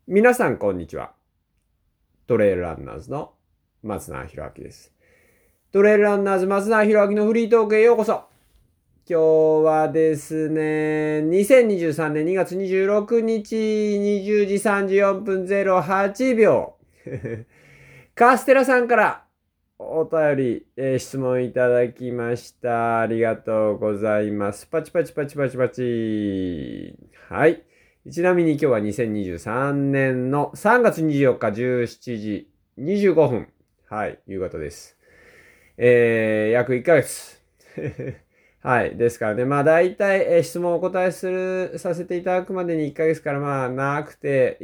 皆さんこんにちは。トレイルランナーズの松永博明です。トレイルランナーズ松永博明のフリートークへようこそ。今日はですね、2023年2月26日20時34分08秒。カステラさんからお便り、質問いただきました。ありがとうございます。パチパチパチパチパチ。はい。ちなみに今日は2023年の3月24日17時25分。はい、夕方です。約1ヶ月。はい。ですからね、まあ大体、質問をお答えさせていただくまでに1ヶ月からまあ長くて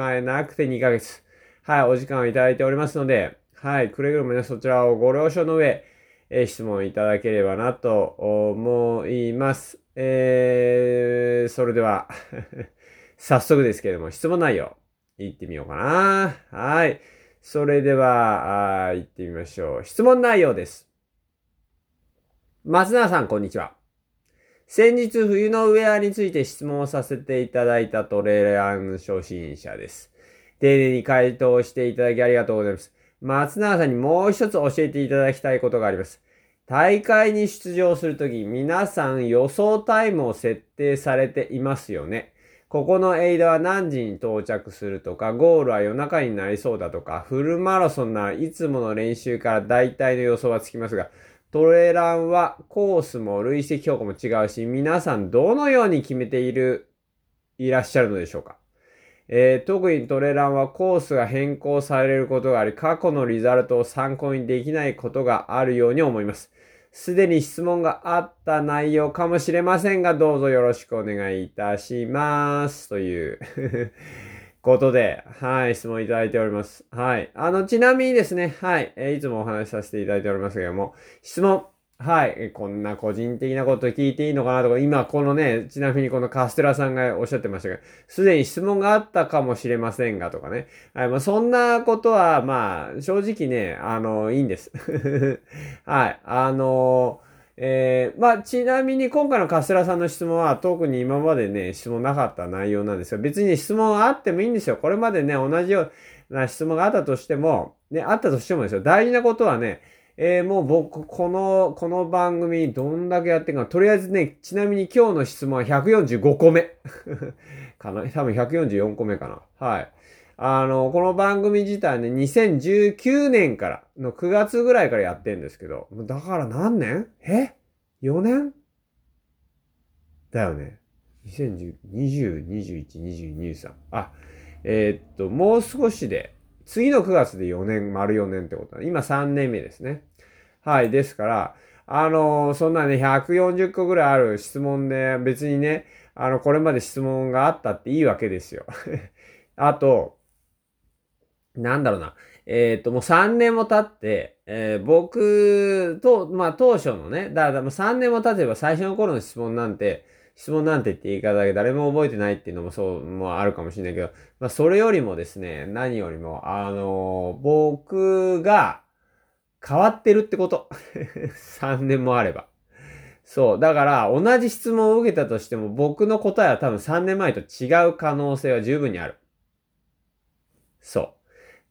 2ヶ月。はい、お時間をいただいておりますので、はい、くれぐれもね、そちらをご了承の上、質問いただければなと思います。それでは早速ですけれども、質問内容、いってみようかな。はい。それでは、行ってみましょう。質問内容です。松永さん、こんにちは。先日、冬のウェアについて質問をさせていただいたトレラン初心者です。丁寧に回答していただきありがとうございます。松永さんにもう一つ教えていただきたいことがあります。大会に出場するとき、皆さん予想タイムを設定されていますよね。ここのエイドは何時に到着するとか、ゴールは夜中になりそうだとか、フルマラソンならいつもの練習から大体の予想はつきますが、トレランはコースも累積評価も違うし、皆さんどのように決めていらっしゃるのでしょうか。特にトレランはコースが変更されることがあり、過去のリザルトを参考にできないことがあるように思います。すでに質問があった内容かもしれませんが、どうぞよろしくお願いいたします。ということで、はい、質問いただいております。はい。ちなみにですね、はい、いつもお話しさせていただいておりますけども、質問、はい、こんな個人的なこと聞いていいのかなとか、今このね、ちなみにこのカステラさんがおっしゃってましたが、すでに質問があったかもしれませんがとかね。はい、まあそんなことは、まあ、正直ね、いいんです。はい、まあ、ちなみに今回のカステラさんの質問は特に今までね、質問なかった内容なんですが、別に質問あってもいいんですよ。これまでね、同じような質問があったとしても、ね、あったとしてもですよ。大事なことはね、もう僕、この番組どんだけやってるか、とりあえずね、ちなみに今日の質問は145個目。かな多分144個目かな。はい。この番組自体ね、2019年からの9月ぐらいからやってんですけど、だから何年4年だよね。2010、20、21、22、23。もう少しで、次の9月で4年、丸4年ってことだ。今3年目ですね。はい。ですから、そんなね、140個ぐらいある質問で、別にね、これまで質問があったっていいわけですよ。あと、なんだろうな。もう3年も経って、僕と、まあ当初のね、だからもう3年も経てば最初の頃の質問なんてって言い方だけ誰も覚えてないっていうのもそう、もあるかもしれないけど、まあそれよりもですね、何よりも、僕が変わってるってこと。3年もあれば。そう。だから、同じ質問を受けたとしても、僕の答えは多分3年前と違う可能性は十分にある。そう。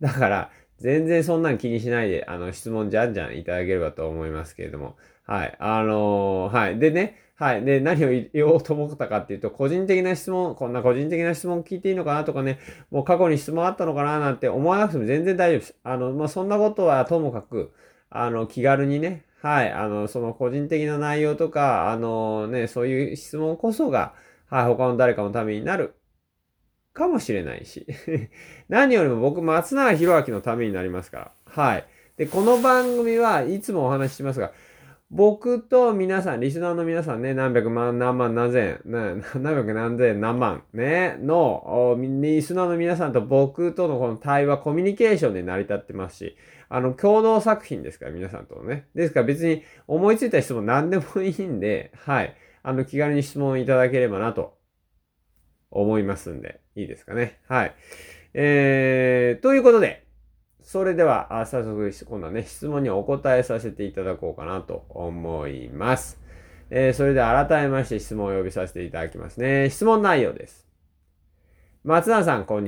だから、全然そんなん気にしないで、質問じゃんじゃんいただければと思いますけれども。はい。はい。でね、はい。で、何を言おうと思ったかっていうと、個人的な質問、こんな個人的な質問聞いていいのかなとかね、もう過去に質問あったのかななんて思わなくても全然大丈夫です。まあ、そんなことはともかく、気軽にね、はい。その個人的な内容とか、そういう質問こそが、はい、他の誰かのためになるかもしれないし何よりも僕、松永博明のためになりますから。はい。で、この番組はいつもお話ししますが、僕と皆さん、リスナーの皆さんね、何百万、何万、何千、何百何千、何万、ね、リスナーの皆さんと僕とのこの対話、コミュニケーションで成り立ってますし、共同作品ですから、皆さんとのね。ですから別に思いついた質問何でもいいんで、はい。気軽に質問いただければなと思いますんで、いいですかね。はい。ということで、それでは、早速、今度はね、質問にお答えさせていただこうかなと思います。それでは改めまして質問をお呼びさせていただきますね。質問内容です。松永さん、こんにちは。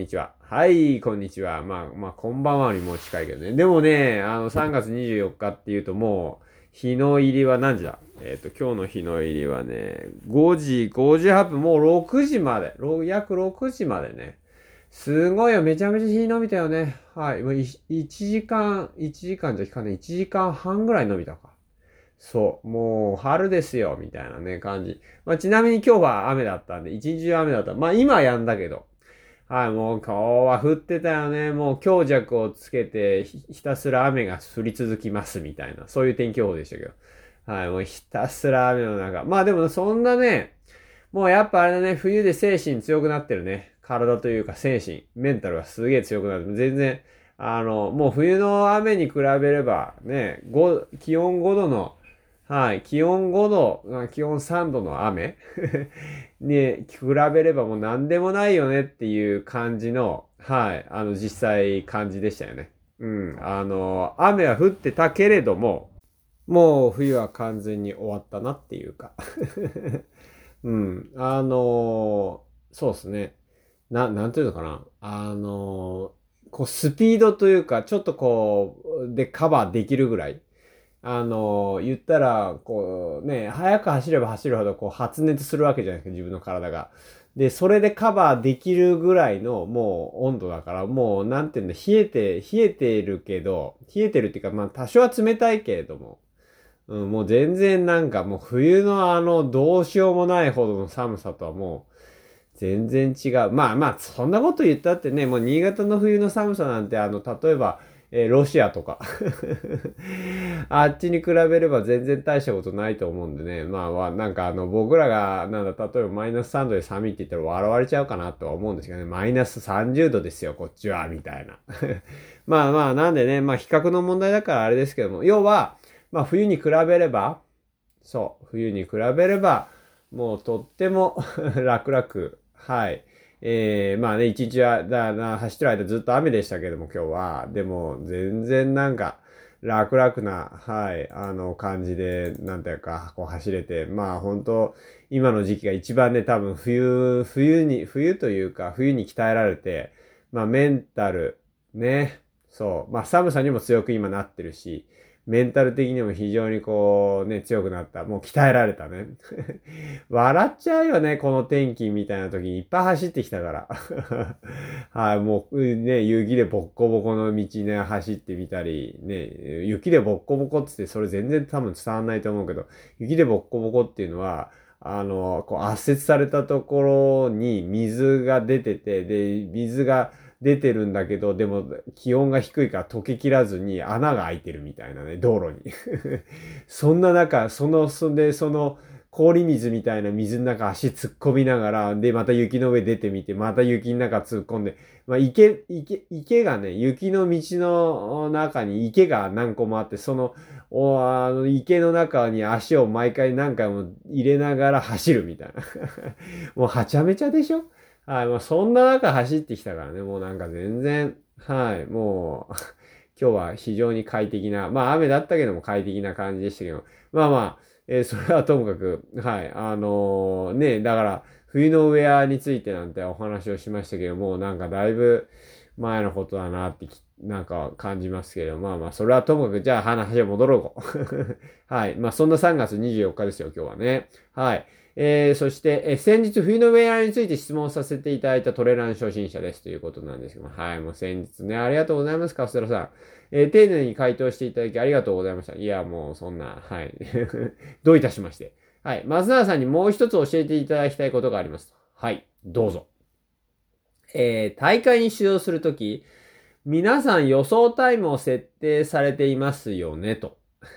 はい、こんにちは。こんばんはにもう近いけどね。でもね、3月24日っていうともう、日の入りは何時だ？今日の日の入りはね、5時58分、もう6時まで、約6時までね。すごいよ、めちゃめちゃ日伸びたよね。はい、もう1時間、1時間じゃ聞かない、1時間半ぐらい伸びたか。そう、もう春ですよ、みたいなね、感じ。ちなみに今日は雨だったんで、一日中雨だった。今は止んだけど。はい、もう今日は降ってたよね。もう強弱をつけてひたすら雨が降り続きますみたいな、そういう天気予報でしたけど。はい、もうひたすら雨の中。でもそんなね、もうやっぱあれだね、冬で精神強くなってるね。体というか精神、メンタルがすげえ強くなる。全然、もう冬の雨に比べればね、気温5度の、はい、気温5度、気温3度の雨に比べればもう何でもないよねっていう感じの、はい、実際感じでしたよね。うん、雨は降ってたけれども、もう冬は完全に終わったなっていうかうん。そうですね。なんていうのかな。スピードというか、ちょっとでカバーできるぐらい。言ったら、速く走れば走るほど、発熱するわけじゃないですか、自分の体が。で、それでカバーできるぐらいの、もう、温度だから、もう、なんていうんだ、冷えてるけど、冷えてるっていうか、多少は冷たいけれども、うん、もう全然なんかもう冬のどうしようもないほどの寒さとはもう全然違う。そんなこと言ったってね、もう新潟の冬の寒さなんて例えば、ロシアとかあっちに比べれば全然大したことないと思うんでね。なんか僕らが、例えばマイナス3度で寒いって言ったら笑われちゃうかなとは思うんですけどね。マイナス30度ですよ、こっちは、みたいな。なんでね、比較の問題だからあれですけども、要は、冬に比べれば、そう、冬に比べれば、もうとっても楽々、はい。一日は、走ってる間ずっと雨でしたけども、今日は。でも、全然なんか、楽々な、はい、感じで、なんていうか、走れて、本当今の時期が一番ね、多分冬というか、冬に鍛えられて、メンタル、ね、そう、寒さにも強く今なってるし、メンタル的にも非常に強くなった。もう鍛えられたね。笑っちゃうよね、この天気みたいな時にいっぱい走ってきたから。はい、もうね、雪でボッコボコの道ね、走ってみたり、ね、雪でボッコボコって言って、それ全然多分伝わんないと思うけど、雪でボッコボコっていうのは、圧雪されたところに水が出てて、で、水が出てるんだけど、でも気温が低いから溶けきらずに穴が開いてるみたいなね、道路に。そんな中、その氷水みたいな水の中足突っ込みながら、で、また雪の上出てみて、また雪の中突っ込んで、池がね、雪の道の中に池が何個もあって、池の中に足を毎回何回も入れながら走るみたいな。もうはちゃめちゃでしょ？はい、そんな中走ってきたからね、もうなんか全然、はい、もう今日は非常に快適な、雨だったけども快適な感じでしたけど、それはともかく、はい、だから冬のウェアについてなんてお話をしましたけども、なんかだいぶ前のことだなってなんか感じますけど、それはともかく、じゃあ話を戻ろう。はい、そんな3月24日ですよ、今日はね。はい。そして、先日冬のウェアについて質問させていただいたトレラン初心者ですということなんですけども、はい、もう先日ね、ありがとうございます、カステラさん。丁寧に回答していただきありがとうございました。いや、もうそんな、はい。どういたしまして。はい、松永さんにもう一つ教えていただきたいことがあります。はい、どうぞ。大会に出場するとき、皆さん予想タイムを設定されていますよね、と。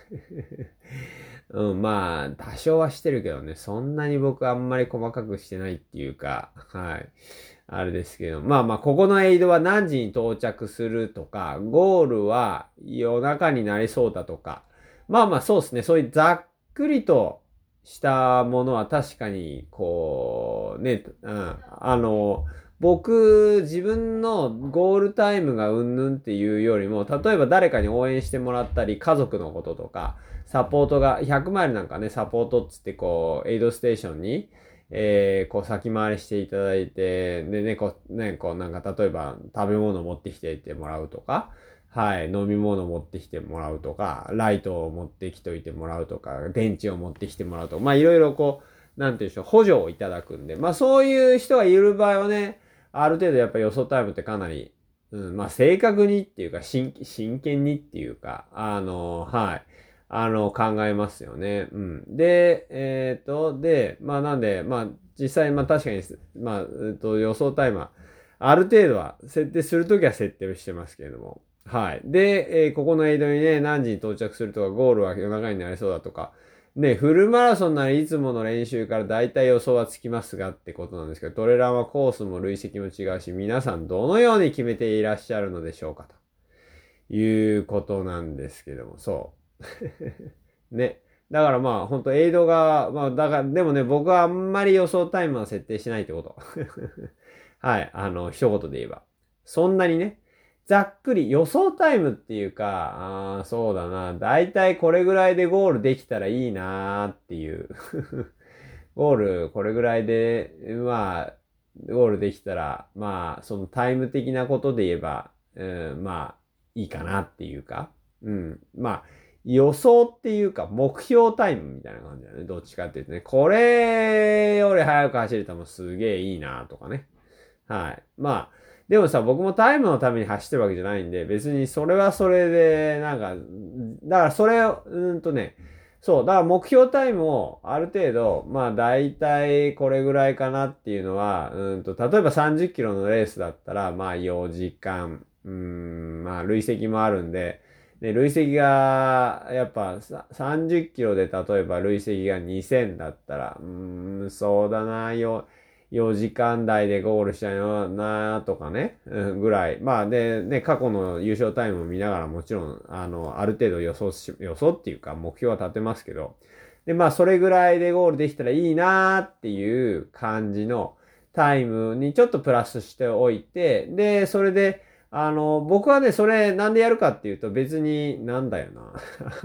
うん、多少はしてるけどね、そんなに僕あんまり細かくしてないっていうか、はい。あれですけど、ここのエイドは何時に到着するとか、ゴールは夜中になりそうだとか、そうですね、そういうざっくりとしたものは確かに、僕、自分のゴールタイムがうんぬんっていうよりも、例えば誰かに応援してもらったり、家族のこととか、サポートが、100マイルなんかね、サポートっつってエイドステーションに、 こう先回りしていただいて、でね、なんか例えば食べ物持ってきていてもらうとか、はい、飲み物持ってきてもらうとか、ライトを持ってきといてもらうとか、電池を持ってきてもらうとか、まあいろいろこう、なんていうんでしょう、補助をいただくんで、まあそういう人がいる場合はね、ある程度やっぱ予想タイムってかなり、まあ正確にっていうか、真剣にっていうか、はい。考えますよね。うん。で、まあなんで、まあ実際、まあ確かに、まあ、予想タイムは、ある程度は設定するときは設定をしてますけれども。はい。で、ここのエイドにね、何時に到着するとか、ゴールは夜中になりそうだとか、ね、フルマラソンならいつもの練習から大体予想はつきますがってことなんですけど、トレランはコースも累積も違うし、皆さんどのように決めていらっしゃるのでしょうかということなんですけども、そう。ね。だからまあ、ほんとエイドが、まあ、だから、でもね、僕はあんまり予想タイムは設定しないってこと。はい。一言で言えば。そんなにね、ざっくり予想タイムっていうか、そうだな。だいたいこれぐらいでゴールできたらいいなーっていうゴール、これぐらいで、まあ、ゴールできたら、まあ、そのタイム的なことで言えば、まあ、いいかなっていうか、まあ、予想っていうか、目標タイムみたいな感じだね。どっちかっていうとね、これより早く走れたらもうすげえいいなとかね。はい。まあ、でもさ、僕もタイムのために走ってるわけじゃないんで、別にそれはそれで、なんか、だからそれを、そう、だから目標タイムをある程度、まあ大体これぐらいかなっていうのは、例えば30キロのレースだったら、まあ4時間、まあ累積もあるんで、で、累積が、やっぱ30キロで例えば累積が2000だったら、そうだな、4時間台でゴールしたいのなとかね、ぐらい。まあで、ね、過去の優勝タイムを見ながらもちろん、ある程度予想っていうか目標は立てますけど、で、まあそれぐらいでゴールできたらいいなっていう感じのタイムにちょっとプラスしておいて、で、それで、僕はね、それなんでやるかっていうと別になんだよな。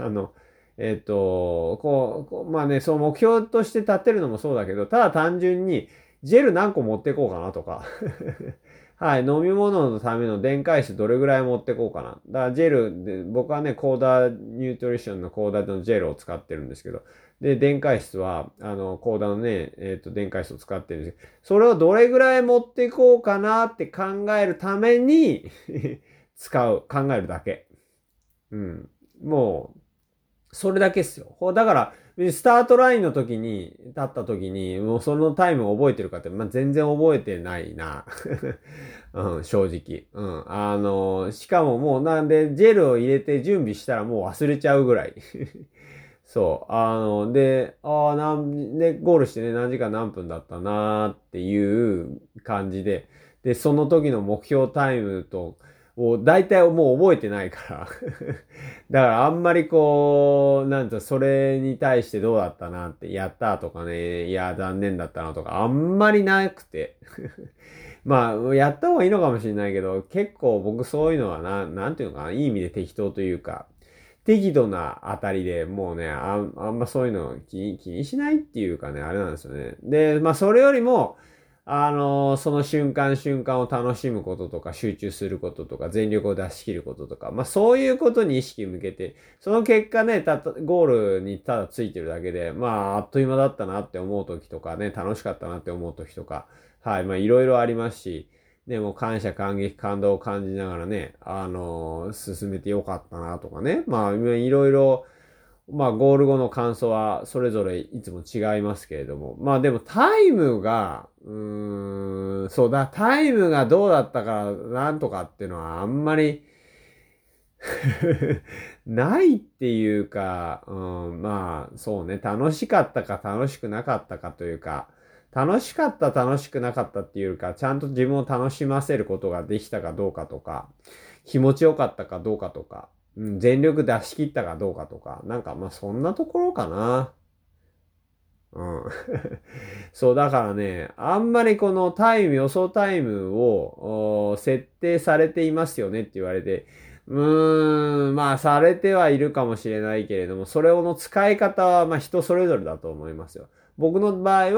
まあね、そう目標として立てるのもそうだけど、ただ単純に、ジェル何個持ってこうかなとかはい、飲み物のための電解質どれぐらい持ってこうかな。だからジェルで、僕はね、コーダニュートリションのコーダのジェルを使ってるんですけど、で、電解質は、コーダのね、電解質を使ってるんですけど、それをどれぐらい持っていこうかなって考えるために考えるだけ。うん。もう、それだけっすよ。だから、スタートラインの時に、立った時に、もうそのタイムを覚えてるかって、まあ、全然覚えてないな。うん、正直。しかももうなんで、ジェルを入れて準備したらもう忘れちゃうぐらい。そう。で、ゴールしてね、何時間何分だったなーっていう感じで、で、その時の目標タイムと、大体もう覚えてないからだからあんまりこう、それに対してどうだったなって、やったとかね、いや、残念だったなとか、あんまりなくてまあ、やった方がいいのかもしれないけど、結構僕そういうのはなんていうのかな、いい意味で適当というか、適度な当たりでもうね、あんまそういうの気にしないっていうかね、あれなんですよね。で、まあそれよりも、その瞬間瞬間を楽しむこととか、集中することとか、全力を出し切ることとか、まあそういうことに意識を向けて、その結果ね、ゴールにただついてるだけで、まああっという間だったなって思う時とかね、楽しかったなって思う時とか、はい、まあいろいろありますし、でも感謝感激感動を感じながらね、進めてよかったなとかね、まあいろいろ、まあ、ゴール後の感想はそれぞれいつも違いますけれども。まあでもタイムが、そうだ、タイムがどうだったかなんとかっていうのはあんまりないっていうか、まあそうね、楽しかったか楽しくなかったかというか、楽しかった楽しくなかったっていうか、ちゃんと自分を楽しませることができたかどうかとか、気持ちよかったかどうかとか、全力出し切ったかどうかとか、なんかまあそんなところかな。うん。そう、だからね、あんまりこの予想タイムを設定されていますよねって言われて、まあされてはいるかもしれないけれども、それの使い方はまあ人それぞれだと思いますよ。僕の場合は、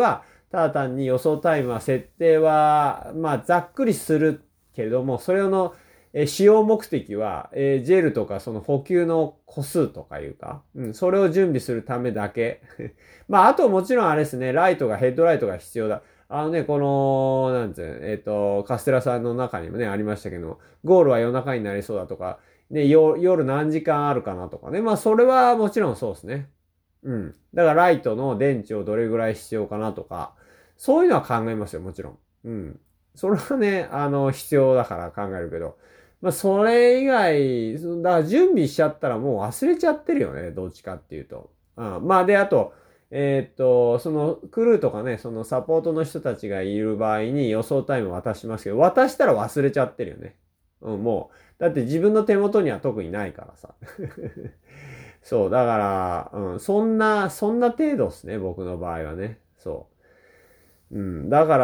ただ単に予想タイムは設定は、まあざっくりするけれども、それの使用目的は、ジェルとかその補給の個数とかいうか、それを準備するためだけ。まああともちろんあれですね、ヘッドライトが必要だ。この、なんつう、カステラさんの中にもね、ありましたけど、ゴールは夜中になりそうだとか、ね、夜何時間あるかなとかね。まあ、それはもちろんそうですね。うん。だから、ライトの電池をどれぐらい必要かなとか、そういうのは考えますよ、もちろん。うん。それはね、必要だから考えるけど、まあ、それ以外、だから準備しちゃったらもう忘れちゃってるよね、どっちかっていうと。うん。まあ、で、あと、そのクルーとかね、そのサポートの人たちがいる場合に予想タイム渡しますけど、渡したら忘れちゃってるよね。うん、もう。だって自分の手元には特にないからさ。そう、だから、そんな程度ですね、僕の場合はね。そう。うん、だから、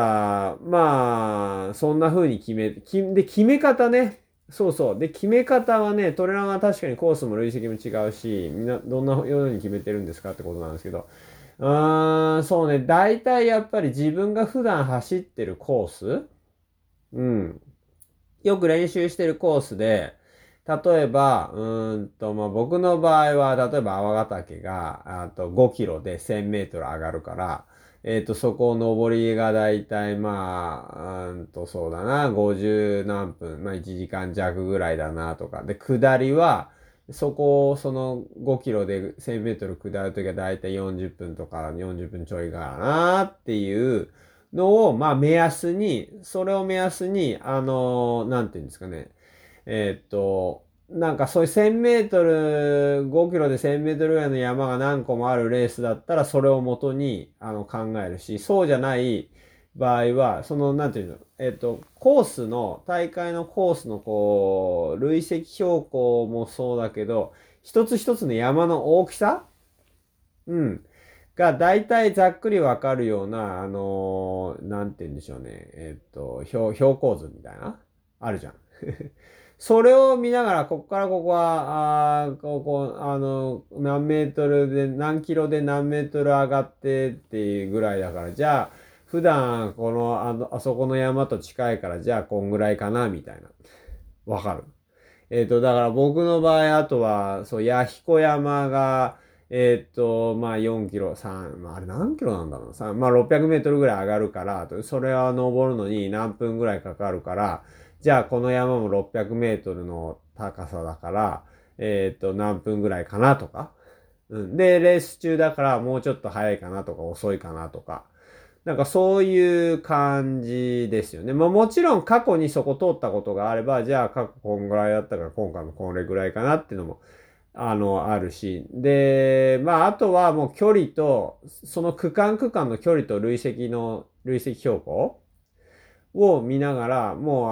まあ、そんな風に決め方ね。そうそう。で、決め方はね、トレランは確かにコースも累積も違うし、みんなどんなように決めてるんですかってことなんですけど、そうね。大体やっぱり自分が普段走ってるコース、うん。よく練習してるコースで、例えば、まあ、僕の場合は、例えば泡ヶ岳が、5キロで1000メートル上がるから、そこ上りがだいたい、まあ、そうだな、50何分、まあ、1時間弱ぐらいだなとか。で、下りは、その5キロで1000メートル下るときはだいたい40分とか40分ちょいからなっていうのを、まあ目安に、それを目安に、なんていうんですかね。なんかそういう1000メートル、5キロで1000メートルぐらいの山が何個もあるレースだったら、それを元に、考えるし、そうじゃない場合は、なんていうの、大会のコースのこう、累積標高もそうだけど、一つ一つの山の大きさうん。が、大体ざっくりわかるような、なんて言うんでしょうね。標高図みたいなあるじゃん。それを見ながら、ここからここは、何メートルで、何キロで何メートル上がってっていうぐらいだから、じゃあ、普段、あそこの山と近いから、じゃあ、こんぐらいかな、みたいな。わかる。だから僕の場合、あとは、そう、弥彦山が、まあ4キロ、まああれ何キロなんだろうな、まあ600メートルぐらい上がるから、それは登るのに何分ぐらいかかるから、じゃあこの山も600メートルの高さだから、何分ぐらいかなとか。うん。で、レース中だからもうちょっと早いかなとか遅いかなとか。なんかそういう感じですよね。まあもちろん過去にそこ通ったことがあれば、じゃあ過去こんぐらいだったから今回もこれぐらいかなっていうのも、あるし。で、まああとはもう距離と、その区間の距離と累積標高を見ながら、もう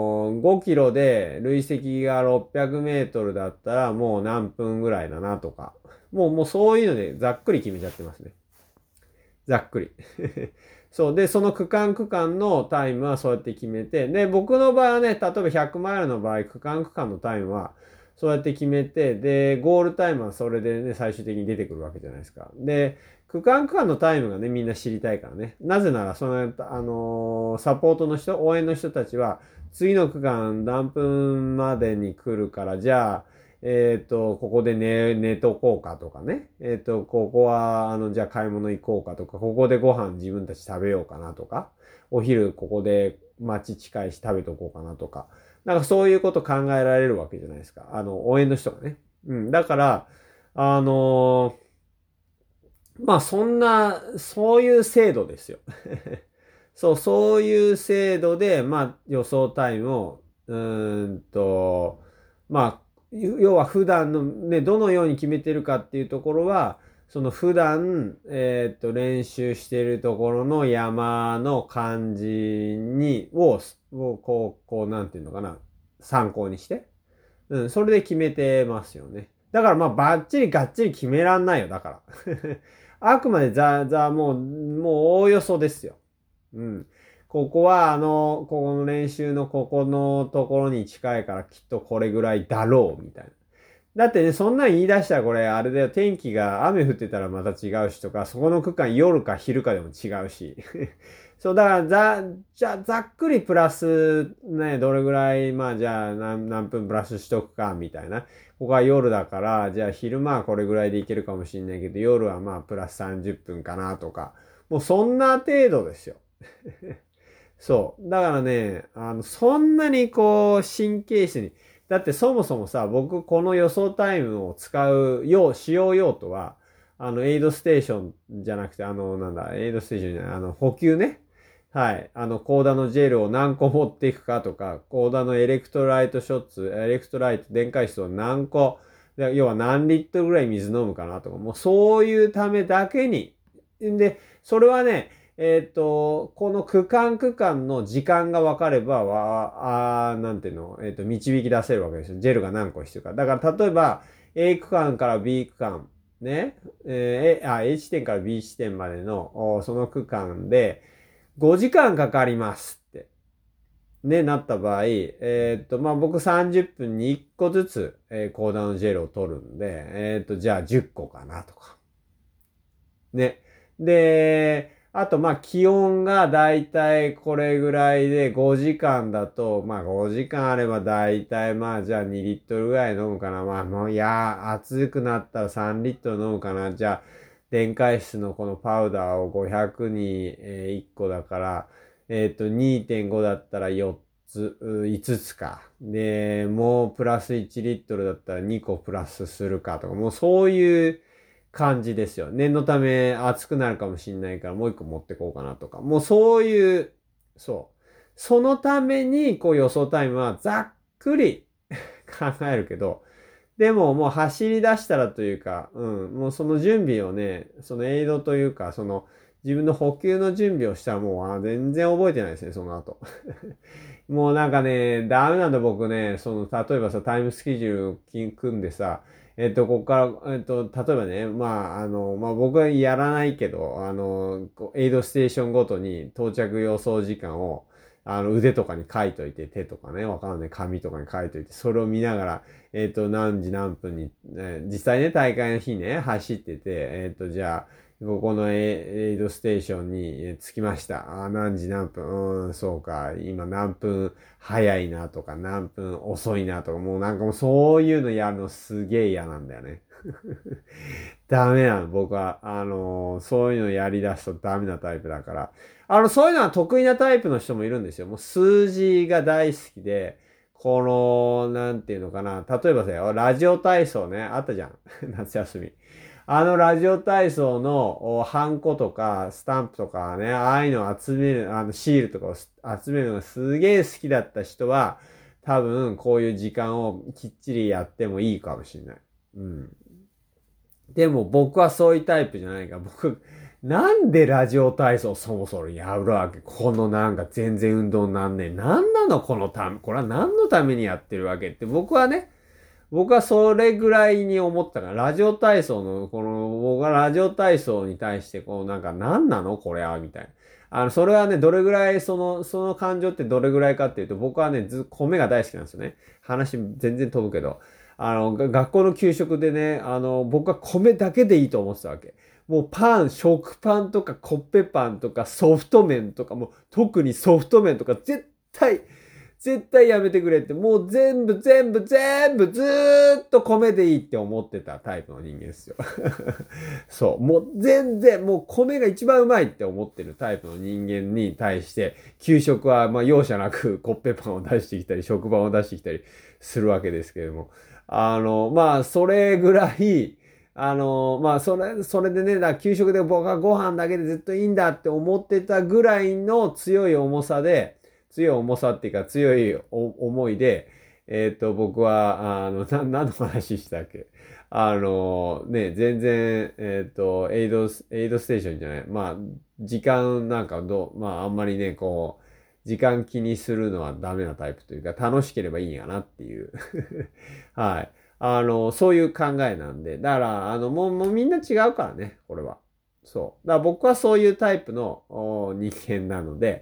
5キロで累積が600メートルだったらもう何分ぐらいだなとか。もうそういうのでざっくり決めちゃってますね。ざっくり。そう。で、その区間のタイムはそうやって決めて、で、僕の場合はね、例えば100マイルの場合、区間のタイムはそうやって決めて、で、ゴールタイムはそれでね、最終的に出てくるわけじゃないですか。で、区間のタイムがね、みんな知りたいからね。なぜなら、サポートの人、応援の人たちは、次の区間何分までに来るから、じゃあ、ここで寝とこうかとかね。ここは、じゃあ買い物行こうかとか、ここでご飯自分たち食べようかなとか、お昼ここで街近いし食べとこうかなとか、なんかそういうこと考えられるわけじゃないですか。応援の人がね。うん。だから、あのまあそういう制度ですよ。そういう制度で、まあ予想タイムを、まあ、要は普段のね、どのように決めてるかっていうところは、その普段、練習してるところの山の感じなんていうのかな、参考にして、うん、それで決めてますよね。だからまあ、バッチリがっちり決めらんないよ、だから。あくまでもうおおよそですよ。うん。ここはここの練習のここのところに近いからきっとこれぐらいだろう、みたいな。 だってね、そんなん言い出したらこれ、あれだよ、天気が雨降ってたらまた違うしとか、そこの区間夜か昼かでも違うし。そう、だからじゃあ、ざっくりプラス、ね、どれぐらい、まあ、じゃあ何分プラスしとくか、みたいな。ここは夜だから、じゃあ昼間はこれぐらいでいけるかもしれないけど、夜はまあ、プラス30分かなとか。もうそんな程度ですよ。そう。だからね、そんなにこう、神経質に、だってそもそもさ、僕この予想タイムを使う使用用途は、エイドステーションじゃなくて、エイドステーションじゃない、補給ね。はい。コーダのジェルを何個持っていくかとか、コーダのエレクトライトショッツ、エレクトライト電解質を何個、要は何リットルぐらい水飲むかなとか、もうそういうためだけに。で、それはね、この区間の時間が分かれば、なんていうの、導き出せるわけですよ。ジェルが何個必要か。だから例えば、A 区間から B 区間、ね、A 地点から B 地点までの、その区間で5時間かかりますって、ね、なった場合、まあ、僕30分に1個ずつ、コーダのジェルを取るんで、じゃあ10個かなとか。ね。で、あと、まあ、気温がだいたいこれぐらいで5時間だと、まあ、5時間あればだいたい、まあ、じゃあ2リットルぐらい飲むかな。まあ、もう、いや、暑くなったら3リットル飲むかな。じゃあ、電解質のこのパウダーを500に、1個だから、2.5だったら4つ、5つか。で、もうプラス1リットルだったら2個プラスするかとか、もうそういう、感じですよ。念のため暑くなるかもしんないからもう一個持ってこうかなとか。もうそういう、そう。そのためにこう予想タイムはざっくり考えるけど、でももう走り出したらというか、もうその準備をね、そのエイドというか、その自分の補給の準備をしたらもう全然覚えてないですね、その後。もうなんかね、ダメなんだ僕ね、例えばさ、タイムスケジュール組んでさ、ここから、例えばね、まあ、まあ、僕はやらないけど、エイドステーションごとに到着予想時間を、腕とかに書いといて、手とかね、わかんない、紙とかに書いといて、それを見ながら、何時何分に、実際ね、大会の日ね、走ってて、じゃあ、ここのエイドステーションに着きました。何時何分、そうか、今何分早いなとか、何分遅いなとか、もうなんかもうそういうのやるのすげえ嫌なんだよね。ダメなの、僕は。そういうのやり出すとダメなタイプだから。そういうのは得意なタイプの人もいるんですよ。もう数字が大好きで、この、なんていうのかな。例えばさよ、ラジオ体操ね、あったじゃん。夏休み。ラジオ体操のハンコとかスタンプとかね、ああいうのを集める、シールとかを集めるのがすげえ好きだった人は、多分こういう時間をきっちりやってもいいかもしれない。うん。でも僕はそういうタイプじゃないから、僕、なんでラジオ体操そもそもやるわけ？このなんか全然運動なんねえ。なんなのこのこれは何のためにやってるわけって僕はそれぐらいに思ったから、ラジオ体操の、僕はラジオ体操に対して、なんか何なのこれはみたいな。それはね、どれぐらい、その感情ってどれぐらいかっていうと、僕はね、米が大好きなんですよね。話全然飛ぶけど。学校の給食でね、僕は米だけでいいと思ってたわけ。もう食パンとかコッペパンとかソフト麺とか、もう特にソフト麺とか絶対やめてくれって、もう全部ずーっと米でいいって思ってたタイプの人間ですよ。そう。もう全然、もう米が一番うまいって思ってるタイプの人間に対して、給食はまあ容赦なくコッペパンを出してきたり、食パンを出してきたりするわけですけれども。まあ、それぐらい、まあ、それでね、給食で僕はご飯だけでずっといいんだって思ってたぐらいの強い重さっていうか強い思いで、僕は、何の話したっけ？ね、全然、エイドステーションじゃない。まあ、時間なんかまあ、あんまりね、時間気にするのはダメなタイプというか、楽しければいいやなっていうはい。そういう考えなんで。だから、もうみんな違うからね、これは。そう。だから僕はそういうタイプの人間なので、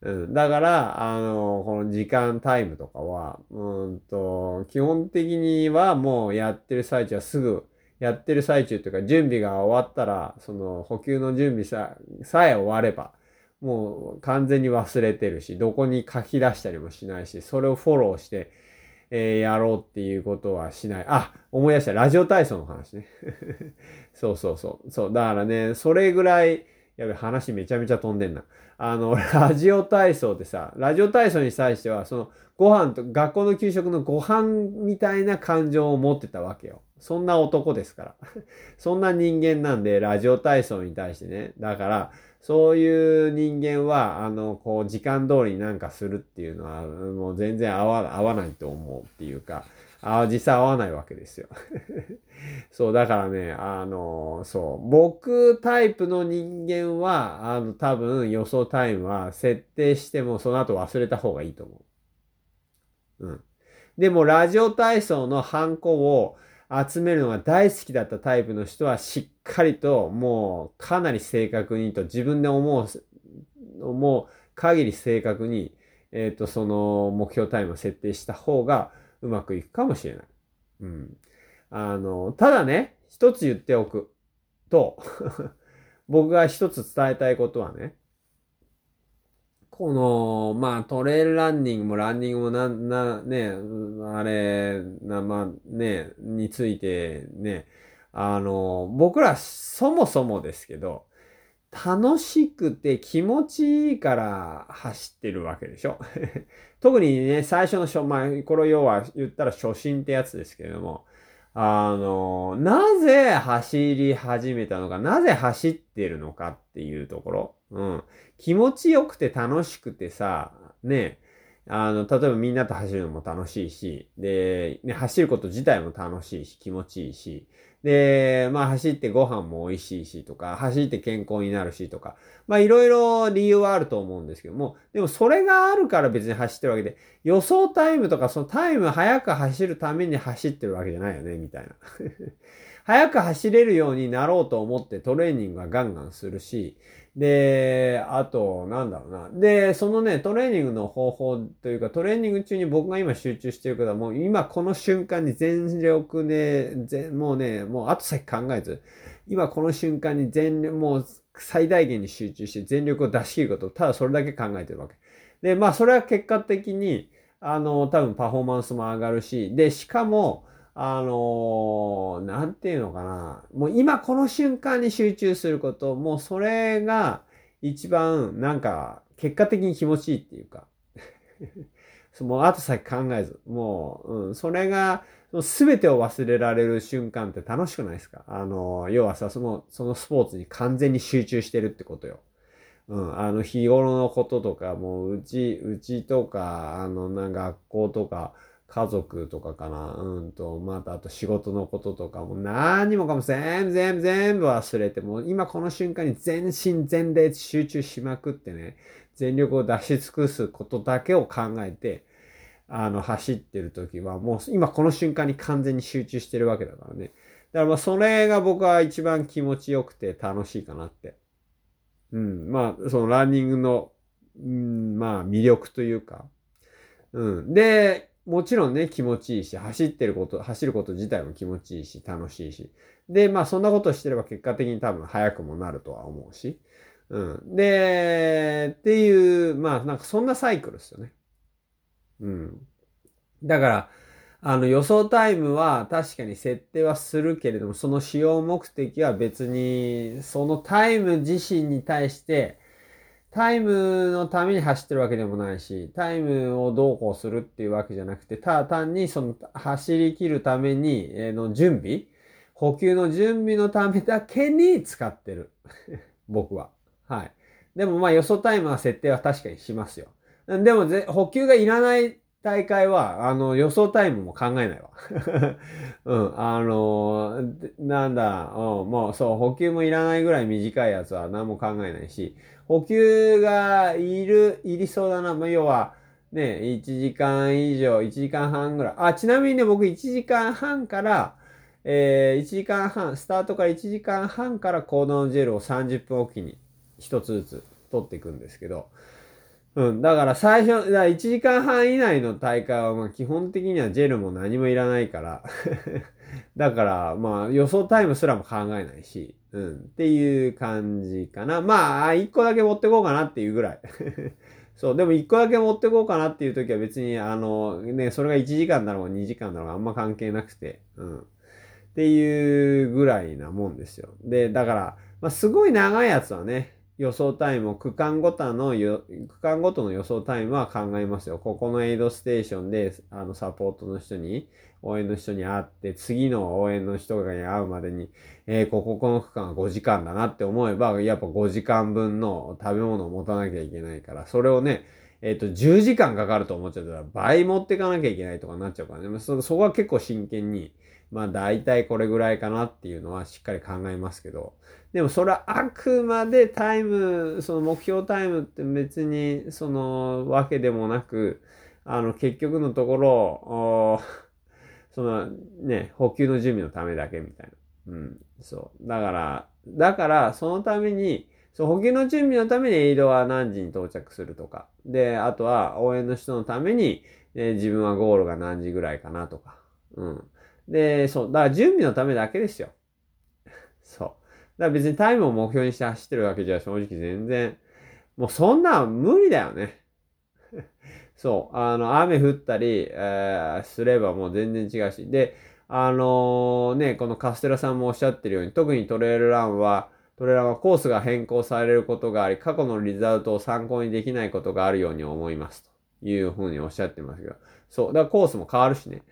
うん。だから、この時間タイムとかは、基本的にはもうやってる最中はすぐ、やってる最中というか、準備が終わったら、その補給の準備さえ終われば、もう完全に忘れてるし、どこに書き出したりもしないし、それをフォローして、やろうっていうことはしない。あ、思い出した。ラジオ体操の話ね。そうそうそう。そう。だからね、それぐらい、やべ、話めちゃめちゃ飛んでんな。ラジオ体操ってさ、ラジオ体操に際しては、その、ご飯と、学校の給食のご飯みたいな感情を持ってたわけよ。そんな男ですから。そんな人間なんで、ラジオ体操に対してね。だから、そういう人間は、こう、時間通りになんかするっていうのは、もう全然合わないと思うっていうか、実際合わないわけですよ。そう、だからね、そう、僕タイプの人間は、多分予想タイムは設定してもその後忘れた方がいいと思う。うん。でも、ラジオ体操のハンコを集めるのが大好きだったタイプの人は、しっかりと、もう、かなり正確にと自分で思う限り正確に、その目標タイムを設定した方がうまくいくかもしれない。うん。ただね、一つ言っておくと僕が一つ伝えたいことはね、この、まあ、トレイルランニングもランニングもね、あれ、まあね、についてね、僕らそもそもですけど、楽しくて気持ちいいから走ってるわけでしょ。特にね、最初のまあ、これ要は言ったら初心ってやつですけれども、なぜ走り始めたのか、なぜ走ってるのかっていうところ。うん。気持ちよくて楽しくてさ、ね、例えばみんなと走るのも楽しいし、で、ね、走ること自体も楽しいし、気持ちいいし、で、まあ走ってご飯も美味しいしとか、走って健康になるしとか、まあいろいろ理由はあると思うんですけども、でもそれがあるから別に走ってるわけで、予想タイムとかそのタイム早く走るために走ってるわけじゃないよね、みたいな。早く走れるようになろうと思ってトレーニングはガンガンするし、で、あと、なんだろうな。で、そのね、トレーニングの方法というか、トレーニング中に僕が今集中してることは、もう今この瞬間に全力で、もうね、もう後先考えず、今この瞬間にもう最大限に集中して全力を出し切ること、ただそれだけ考えてるわけ。で、まあ、それは結果的に、多分パフォーマンスも上がるし、で、しかも、なんていうのかな。もう今この瞬間に集中すること、もうそれが一番なんか結果的に気持ちいいっていうか、もう後先考えず、もう、それが全てを忘れられる瞬間って楽しくないですか？要はさ、そのスポーツに完全に集中してるってことよ。うん、日頃のこととか、もう、うちとか、学校とか、家族とかかな、また、あと仕事のこととか、もう何にもかも全部忘れて、もう今この瞬間に全身全霊集中しまくってね、全力を出し尽くすことだけを考えて、走ってる時は、もう今この瞬間に完全に集中してるわけだからね。だからまあ、それが僕は一番気持ちよくて楽しいかなって。うん、まあ、そのランニングの、まあ、魅力というか、うん。で、もちろんね、気持ちいいし、走ること自体も気持ちいいし、楽しいし。で、まあ、そんなことしてれば結果的に多分早くもなるとは思うし。うん。で、っていう、まあ、なんかそんなサイクルですよね。うん。だから、予想タイムは確かに設定はするけれども、その使用目的は別に、そのタイム自身に対して、タイムのために走ってるわけでもないし、タイムをどうこうするっていうわけじゃなくて、ただ単にその走り切るために、準備、補給の準備のためだけに使ってる。僕は。はい。でもまあ予想タイムは設定は確かにしますよ。でも補給がいらない大会は、予想タイムも考えないわ。うん、なんだ、もうそう、補給もいらないぐらい短いやつは何も考えないし、補給がいりそうだな。まあ、要は、ね、1時間以上、1時間半ぐらい。ちなみにね、僕1時間半から、1時間半、スタートから1時間半からコードのジェルを30分おきに一つずつ取っていくんですけど、 だから最初、だから1時間半以内の大会はまあ基本的にはジェルも何もいらないからだからまあ予想タイムすらも考えないし、っていう感じかな。まあ、1個だけ持ってこうかなっていうぐらいそう、でも1個だけ持ってこうかなっていう時は別にそれが1時間だろうが2時間だろうがあんま関係なくて、っていうぐらいなもんですよ。で、だから、まあ、すごい長いやつはね、予想タイムを区間ごとの予想タイムは考えますよ。ここのエイドステーションで、サポートの人に、応援の人に会って、次の応援の人に会うまでに、この区間は5時間だなって思えば、やっぱ5時間分の食べ物を持たなきゃいけないから、それをね、10時間かかると思っちゃったら倍持ってかなきゃいけないとかなっちゃうからね。そこは結構真剣に、まあ大体これぐらいかなっていうのはしっかり考えますけど、でもそれはあくまでタイム、その目標タイムって別にそのわけでもなく、結局のところ、そのね、補給の準備のためだけみたいな。そう。だからそのために、そう、補給の準備のためにエイドは何時に到着するとか。で、あとは応援の人のために、自分はゴールが何時ぐらいかなとか。で、そう。だから準備のためだけですよ。そう。だから別にタイムを目標にして走ってるわけじゃ正直全然、もうそんなん無理だよね。そう。雨降ったり、すればもう全然違うし。で、このカステラさんもおっしゃってるように、特にトレランはコースが変更されることがあり、過去のリザルトを参考にできないことがあるように思います。というふうにおっしゃってますけど。そう。だからコースも変わるしね。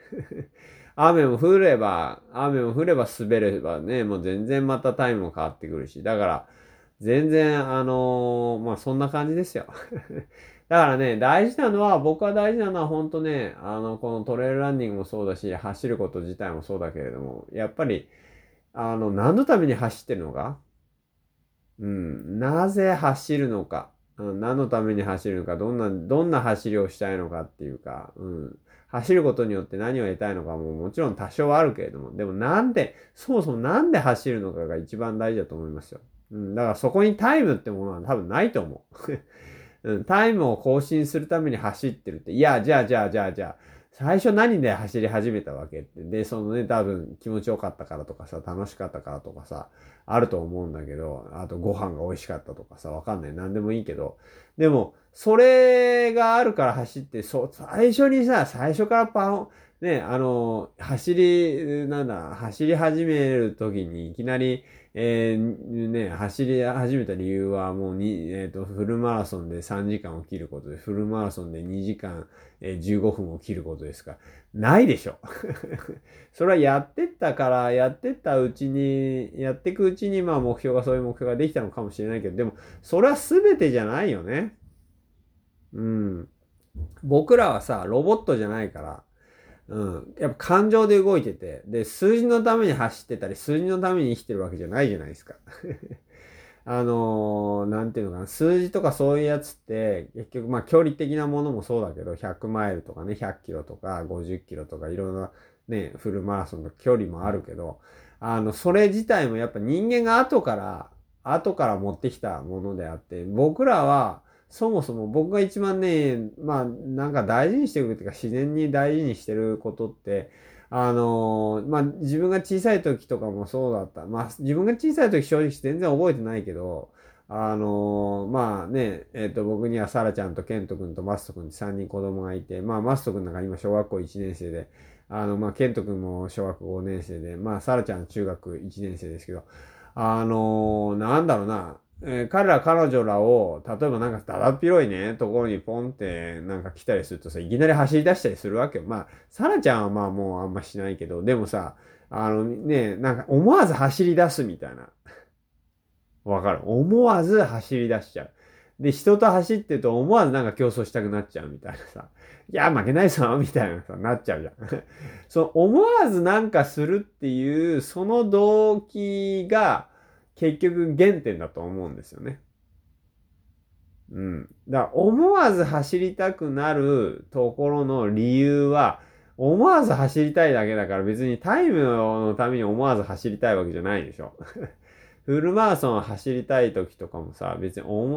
雨も降れば滑ればね、もう全然またタイムも変わってくるし。だから、全然、まあ、そんな感じですよ。だからね、僕は大事なのは本当ね、このトレイルランニングもそうだし、走ること自体もそうだけれども、やっぱり、何のために走ってるのか、なぜ走るのか、何のために走るのか、どんな走りをしたいのかっていうか、走ることによって何を得たいのかももちろん多少はあるけれども、でもそもそもなんで走るのかが一番大事だと思いますよ。だからそこにタイムってものは多分ないと思う。タイムを更新するために走ってるって、いや、じゃあ、最初何で走り始めたわけって。で、そのね、多分気持ちよかったからとかさ、楽しかったからとかさ、あると思うんだけど、あとご飯が美味しかったとかさ、わかんない。何でもいいけど。でも、それがあるから走って、最初からね、走り始める時にいきなり、走り始めた理由はもうフルマラソンで3時間を切ることで、フルマラソンで2時間、15分を切ることですから、ないでしょ。それはやっていくうちに、まあそういう目標ができたのかもしれないけど、でも、それは全てじゃないよね。うん。僕らはさ、ロボットじゃないから、やっぱ感情で動いてて、で、数字のために走ってたり、数字のために生きてるわけじゃないじゃないですか。なんていうのかな、数字とかそういうやつって、結局、まあ距離的なものもそうだけど、100マイルとかね、100キロとか50キロとかいろんなね、フルマラソンの距離もあるけど、それ自体もやっぱ人間が後から持ってきたものであって、僕らは、そもそも僕が一番ね、まあなんか大事にしてるっていうか自然に大事にしてることって、まあ自分が小さい時とかもそうだった。まあ自分が小さい時正直全然覚えてないけど、まあね、僕にはサラちゃんとケント君とマスト君って3人子供がいて、まあマスト君なんか今小学校1年生で、まあケント君も小学校5年生で、まあサラちゃん中学1年生ですけど、なんだろうな、彼女らを、例えばなんかだだっ広いね、ところにポンってなんか来たりするとさ、いきなり走り出したりするわけよ。まあ、サラちゃんはまあもうあんましないけど、でもさ、なんか思わず走り出すみたいな。わかる。思わず走り出しちゃう。で、人と走ってると思わずなんか競争したくなっちゃうみたいなさ。いや、負けないぞみたいなさ、なっちゃうじゃん。その思わずなんかするっていう、その動機が結局原点だと思うんですよね。だから思わず走りたくなるところの理由は、思わず走りたいだけだから別にタイムのために思わず走りたいわけじゃないでしょ。フルマラソンを走りたい時とかもさ、別に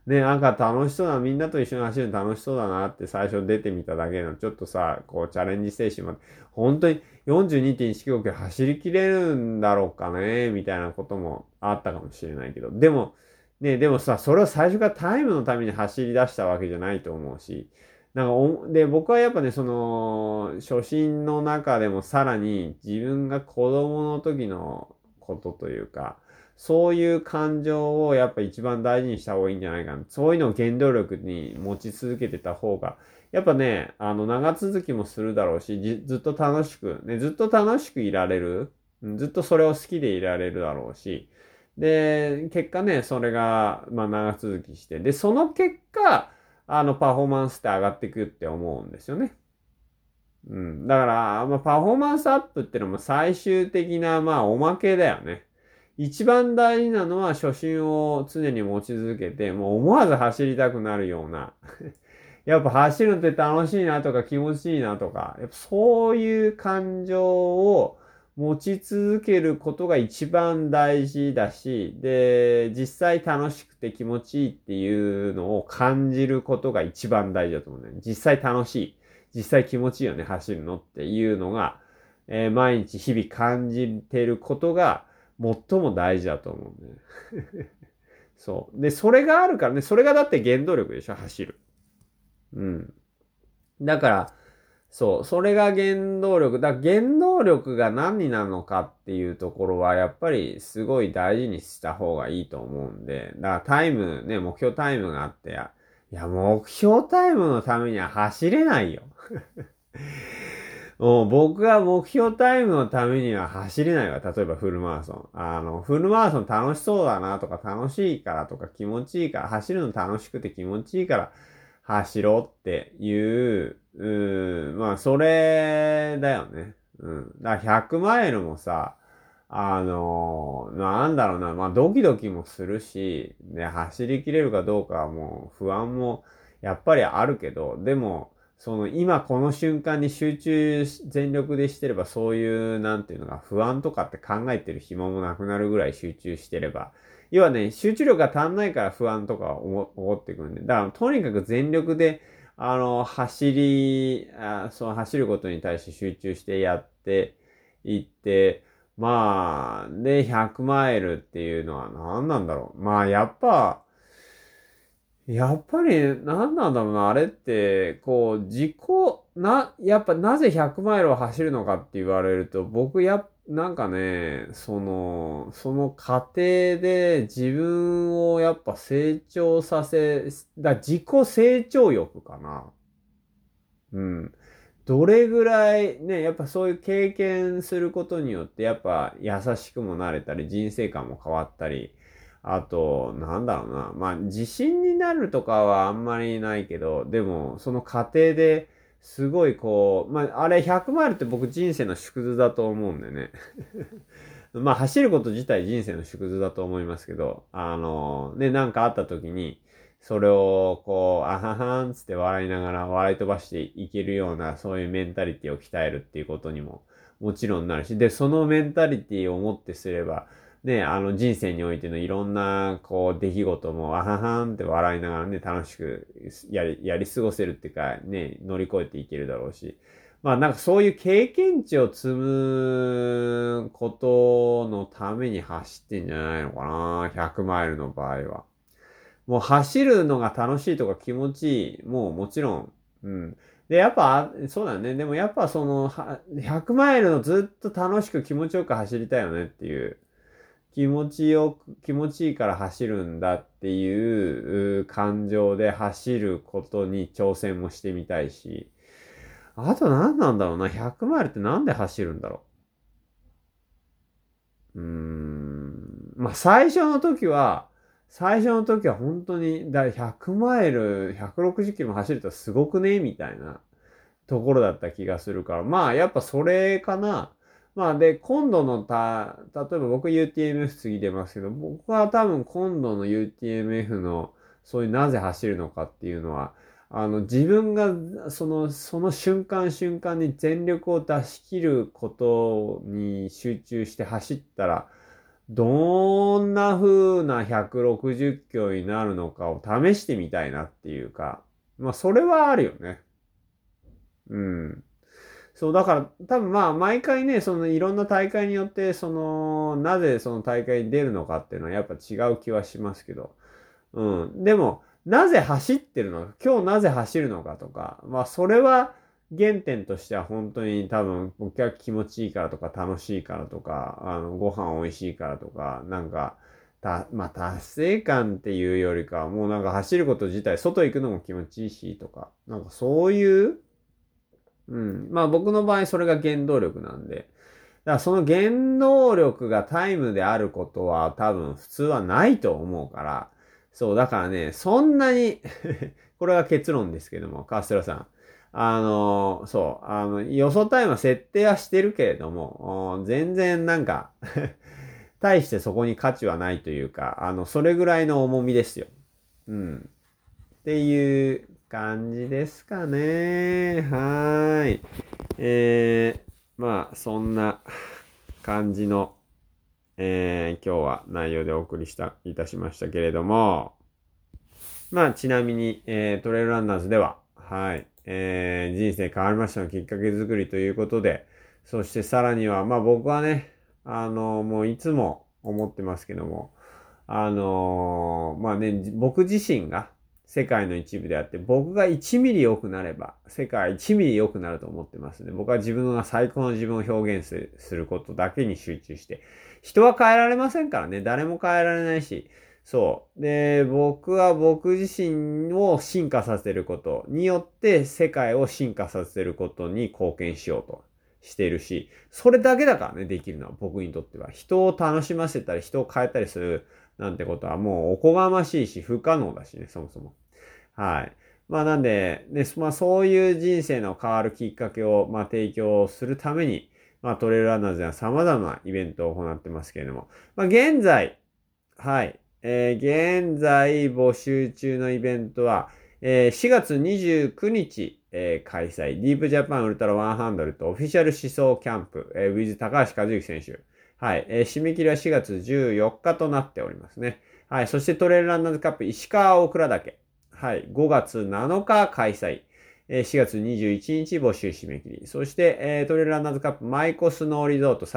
ね、なんか楽しそうだ、みんなと一緒に走るの楽しそうだなって最初出てみただけの、ちょっとさ、こうチャレンジ精神まで、本当に42.195キロ走りきれるんだろうかね、みたいなこともあったかもしれないけど、でも、ね、でもさ、それを最初からタイムのために走り出したわけじゃないと思うし、で、僕はやっぱね、初心の中でもさらに自分が子供の時のことというか、そういう感情をやっぱ一番大事にした方がいいんじゃないかな。そういうのを原動力に持ち続けてた方が、やっぱね、長続きもするだろうし、ずっと楽しく、ね、ずっと楽しくいられる。ずっとそれを好きでいられるだろうし、で、結果ね、それが、まあ、長続きして、で、その結果、パフォーマンスって上がっていくって思うんですよね。うん。だから、まあ、パフォーマンスアップってのも最終的な、まあ、おまけだよね。一番大事なのは初心を常に持ち続けて、もう思わず走りたくなるような。やっぱ走るのって楽しいなとか気持ちいいなとか、やっぱそういう感情を持ち続けることが一番大事だし、で、実際楽しくて気持ちいいっていうのを感じることが一番大事だと思うね。実際楽しい。実際気持ちいいよね、走るのっていうのが、毎日日々感じてることが最も大事だと思うね。そう。で、それがあるからね、それがだって原動力でしょ、走る。うん。だから、そう、それが原動力。原動力が何なのかっていうところは、やっぱりすごい大事にした方がいいと思うんで、だからタイム、ね、目標タイムがあって、いや、目標タイムのためには走れないよ。もう僕は目標タイムのためには走れないわ。例えばフルマラソン。フルマラソン楽しそうだなとか楽しいからとか気持ちいいから、走るの楽しくて気持ちいいから走ろうっていう、まあそれだよね。うん。だから100マイルもさ、なんだろうな、まあドキドキもするし、ね、走り切れるかどうかはもう不安もやっぱりあるけど、でも、今この瞬間に集中全力でしてればそういうなんていうのが不安とかって考えてる暇もなくなるぐらい集中してれば。要はね、集中力が足んないから不安とか起こってくるんで。だからとにかく全力で、走ることに対して集中してやっていって、まあ、で、100マイルっていうのは何なんだろう。まあ、やっぱり何なんだろうな。あれって、やっぱなぜ100マイルを走るのかって言われると、なんかね、その過程で自分をやっぱ成長させ、自己成長欲かな。うん。どれぐらいね、やっぱそういう経験することによって、やっぱ優しくもなれたり、人生観も変わったり、あと、なんだろうな。まあ、自信になるとかはあんまりないけど、でも、その過程ですごいまあ、あれ100マイルって僕人生の縮図だと思うんでね。まあ、走ること自体人生の縮図だと思いますけど、なんかあった時に、それをあははんつって笑いながら笑い飛ばしていけるような、そういうメンタリティを鍛えるっていうことにももちろんなるし、で、そのメンタリティをもってすれば、ね、人生においてのいろんな、出来事も、あははんって笑いながらね、楽しくやり過ごせるっていうか、ね、乗り越えていけるだろうし、まあなんかそういう経験値を積むことのために走ってんじゃないのかな、100マイルの場合は。もう走るのが楽しいとか気持ちいい。もうもちろん。うん。で、やっぱ、そうだね。でもやっぱ100マイルのずっと楽しく気持ちよく走りたいよねっていう。気持ちいいから走るんだっていう感情で走ることに挑戦もしてみたいし。あと何なんだろうな。100マイルってなんで走るんだろう。まあ最初の時は本当に、100マイル、160キロも走るとすごくねみたいなところだった気がするから。まあやっぱそれかな。まあで、例えば僕 UTMF 次出ますけど、僕は多分今度の UTMF の、そういうなぜ走るのかっていうのは、自分がその瞬間瞬間に全力を出し切ることに集中して走ったら、 どんな風な160キロになるのかを試してみたいなっていうか、まあそれはあるよね。うん。そう、だから多分まあ毎回ね、そのいろんな大会によって、なぜその大会に出るのかっていうのはやっぱ違う気はしますけど。うん。でも、なぜ走ってるのか、今日なぜ走るのかとか、まあそれは原点としては本当に多分僕は気持ちいいからとか楽しいからとか、ご飯美味しいからとか、まあ達成感っていうよりかはもうなんか走ること自体、外行くのも気持ちいいしとか、なんかそういう、うん。まあ僕の場合それが原動力なんで。だからその原動力がタイムであることは多分普通はないと思うから、そう、だからね、そんなにこれが結論ですけども、カステラさん。予想タイムは設定はしてるけれども、全然なんか大してそこに価値はないというか、それぐらいの重みですよ。うん。っていう感じですかね。はーい。まあ、そんな感じの、今日は内容でお送りいたしましたけれども、まあ、ちなみに、トレイルランナーズでは、はい、人生変わりましたのきっかけ作りということで、そしてさらには、まあ僕はね、もういつも思ってますけども、まあね、僕自身が世界の一部であって、僕が1ミリ良くなれば、世界1ミリ良くなると思ってますね。僕は自分が最高の自分を表現することだけに集中して、人は変えられませんからね、誰も変えられないし、そう。で、僕は僕自身を進化させることによって世界を進化させることに貢献しようとしているし、それだけだからね、できるのは僕にとっては。人を楽しませたり、人を変えたりするなんてことはもうおこがましいし、不可能だしね、そもそも。はい。まあなんで、ね、まあそういう人生の変わるきっかけを、まあ提供するために、まあトレイルランナーズでは様々なイベントを行ってますけれども、まあ現在、はい。現在募集中のイベントは、4月29日、開催。ディープジャパンウルトラ100オフィシャル思想キャンプ、with 高橋和之選手。はい。締め切りは4月14日となっておりますね。はい。そしてトレイルランナーズカップ石川大倉岳。はい。5月7日開催。4月21日募集締め切り。そして、トレイルランナーズカップマイコスノーリゾート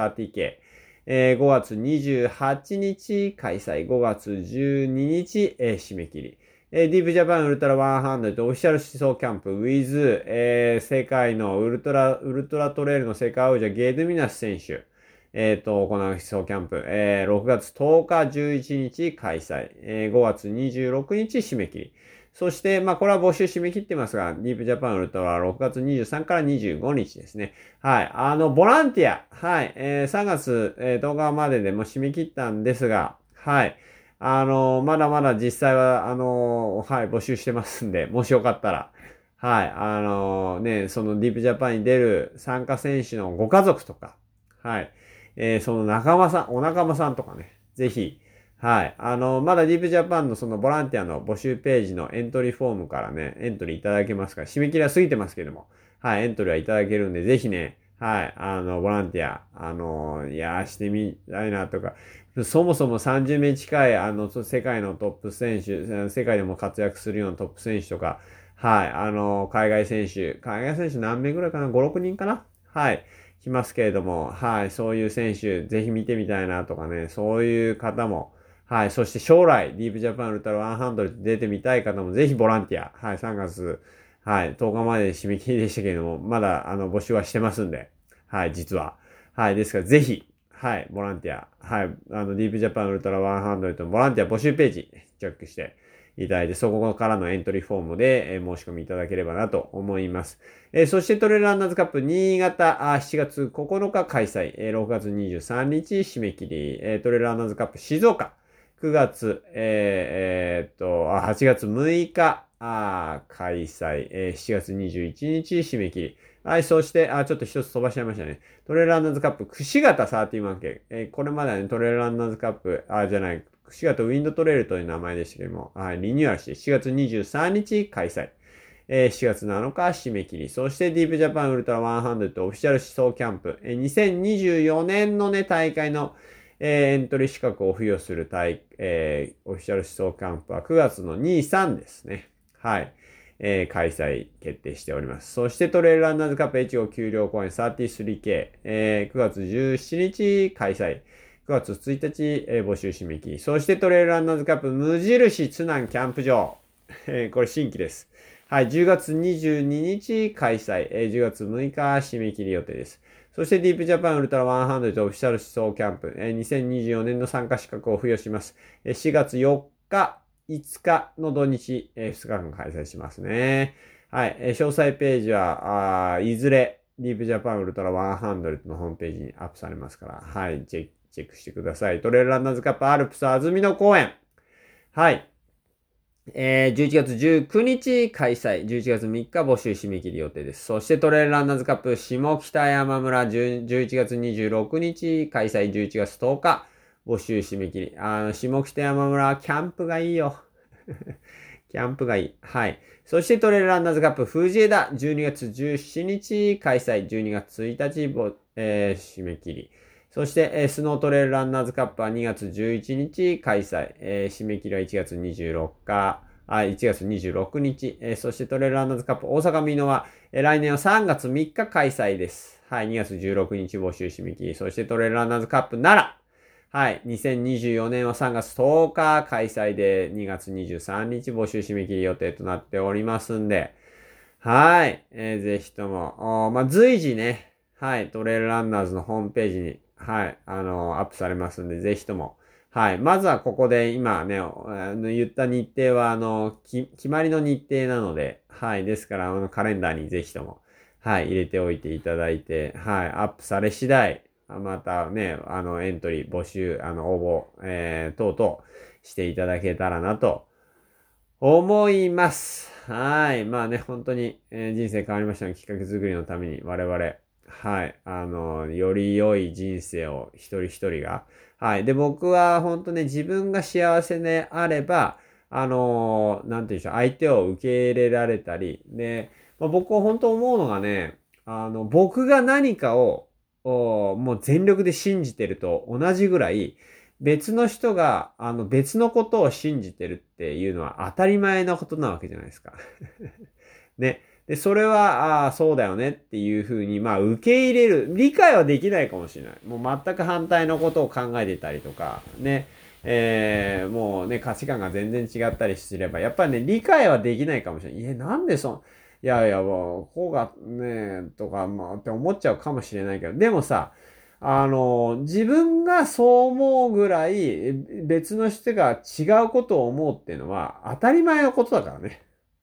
30K。5月28日開催、5月12日、締め切り。ディープジャパンウルトラ100オフィシャル思想キャンプ with、世界のウルトラトレイルの世界王者ゲドミナス選手、行う思想キャンプ、6月10日11日開催、5月26日締め切り。そして、まあ、これは募集締め切ってますが、ディープジャパンウルトラは6月23から25日ですね。はい。ボランティア。はい。3月、10日まででも締め切ったんですが、はい。まだまだ実際は、はい、募集してますんで、もしよかったら、はい。そのディープジャパンに出る参加選手のご家族とか、はい。そのお仲間さんとかね、ぜひ、はい。まだディープジャパンのそのボランティアの募集ページのエントリーフォームからね、エントリーいただけますから、締め切りは過ぎてますけども、はい、エントリーはいただけるんで、ぜひね、はい、ボランティア、してみたいなとか、そもそも30名近い、世界のトップ選手、世界でも活躍するようなトップ選手とか、はい、海外選手何名ぐらいかな ?5、6人かなはい。来ますけれども、はい、そういう選手、ぜひ見てみたいなとかね、そういう方も、はい。そして将来、ディープジャパンウルトラ100出てみたい方もぜひボランティア。はい。3月、はい。10日まで締め切りでしたけれども、まだ、募集はしてますんで。はい。実は。はい。ですから、ぜひ、はい。ボランティア。はい。ディープジャパンウルトラ100のボランティア募集ページ、チェックしていただいて、そこからのエントリーフォームで、申し込みいただければなと思います。そしてトレランナーズカップ新潟、7月9日開催、6月23日締め切り、トレランナーズカップ静岡、9月、8月6日、開催、7月21日締め切り。はい、そして、ちょっと一つ飛ばしちゃいましたね。トレイルランナーズカップ、串型31系。これまではね、トレイルランナーズカップ、串型ウィンドトレイルという名前でしたけども、リニューアルして7月23日開催。7月7日締め切り。そしてディープジャパンウルトラ100オフィシャル思想キャンプ。2024年のね、大会のエントリー資格を付与するオフィシャル思想キャンプは9月の2、3ですね。はい。開催決定しております。そしてトレイルランナーズカップ越後丘陵公園 33K、9月17日開催。9月1日、募集締め切り。そしてトレイルランナーズカップ無印津南キャンプ場。これ新規です。はい、10月22日開催。10月6日締め切り予定です。そしてディープジャパンウルトラ100オフィシャル思想キャンプ。2024年の参加資格を付与します。4月4日、5日の土日、2日間開催しますね。はい、詳細ページはいずれディープジャパンウルトラ100のホームページにアップされますから、はい、チェックしてください。トレイルランナーズカップアルプス安曇野公園。はい。11月19日開催。11月3日募集締め切り予定です。そしてトレイルランナーズカップ下北山村11月26日開催。11月10日募集締め切り。下北山村キャンプがいいよ。キャンプがいい。はい。そしてトレイルランナーズカップ藤枝12月17日開催。12月1日締め切り。そして、スノートレイルランナーズカップは2月11日開催。締め切りは1月26日。1月26日。そしてトレイルランナーズカップ大阪ミノは、来年は3月3日開催です。はい、2月16日募集締め切り。そしてトレイルランナーズカップ奈良。はい、2024年は3月10日開催で、2月23日募集締め切り予定となっておりますんで、はい、ぜひとも、随時ね、はい、トレイルランナーズのホームページに、はい、アップされますんで、ぜひとも、はい、まずはここで今ね、言った日程は、決まりの日程なので、はい、ですから、カレンダーにぜひとも、はい、入れておいていただいて、はい、アップされ次第、またね、エントリー、募集、応募、等々していただけたらなと思います。はい。まあね、本当に、人生変わりましたの企画作りのために我々、はい。より良い人生を一人一人が、はい。で、僕は本当ね、自分が幸せであれば、なんていうんでしょう、相手を受け入れられたり、で、僕は本当思うのがね、僕が何かを、もう全力で信じてると同じぐらい、別の人が、別のことを信じてるっていうのは当たり前なことなわけじゃないですか。ね。で、それは、そうだよねっていうふうに、受け入れる、理解はできないかもしれない。もう全く反対のことを考えてたりとか、ね。もうね、価値観が全然違ったりすれば、やっぱりね、理解はできないかもしれない。なんでいやいや、もう、こうがね、とか、って思っちゃうかもしれないけど、でもさ、自分がそう思うぐらい別の人が違うことを思うっていうのは当たり前のことだからね。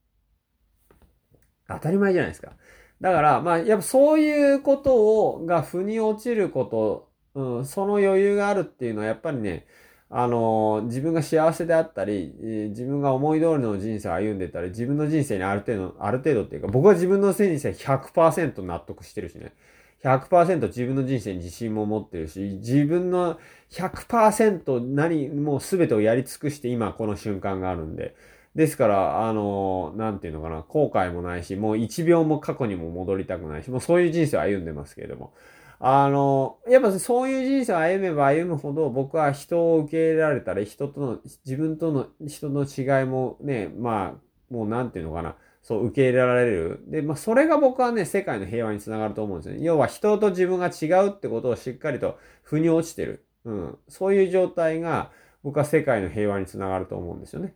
当たり前じゃないですか。だから、やっぱそういうことが腑に落ちること、その余裕があるっていうのはやっぱりね、自分が幸せであったり、自分が思い通りの人生を歩んでたり、自分の人生にある程度っていうか、僕は自分の人生100%納得してるしね。100% 自分の人生に自信も持ってるし、自分の100% もう全てをやり尽くして今この瞬間があるんで。ですから、なんていうのかな、後悔もないし、もう1秒も過去にも戻りたくないし、もうそういう人生を歩んでますけれども。やっぱそういう人生を歩めば歩むほど僕は人を受け入れられたり、自分との人の違いもね、もうなんていうのかな、そう受け入れられる。で、それが僕はね、世界の平和につながると思うんですよね。要は人と自分が違うってことをしっかりと腑に落ちてる。そういう状態が僕は世界の平和につながると思うんですよね。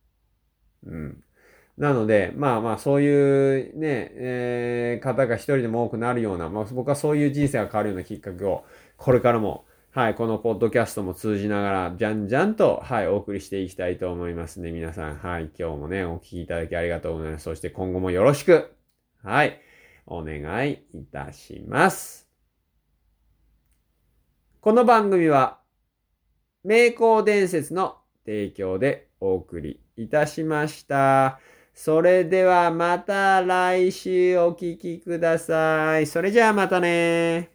なので、そういうね、方が一人でも多くなるような、僕はそういう人生が変わるようなきっかけを、これからも、はい、このポッドキャストも通じながら、じゃんじゃんと、はい、お送りしていきたいと思いますね。皆さん、はい、今日もね、お聞きいただきありがとうございます。そして今後もよろしく、はい、お願いいたします。この番組は、名工伝説の提供でお送りいたしました。それではまた来週お聞きください。それじゃあまたね。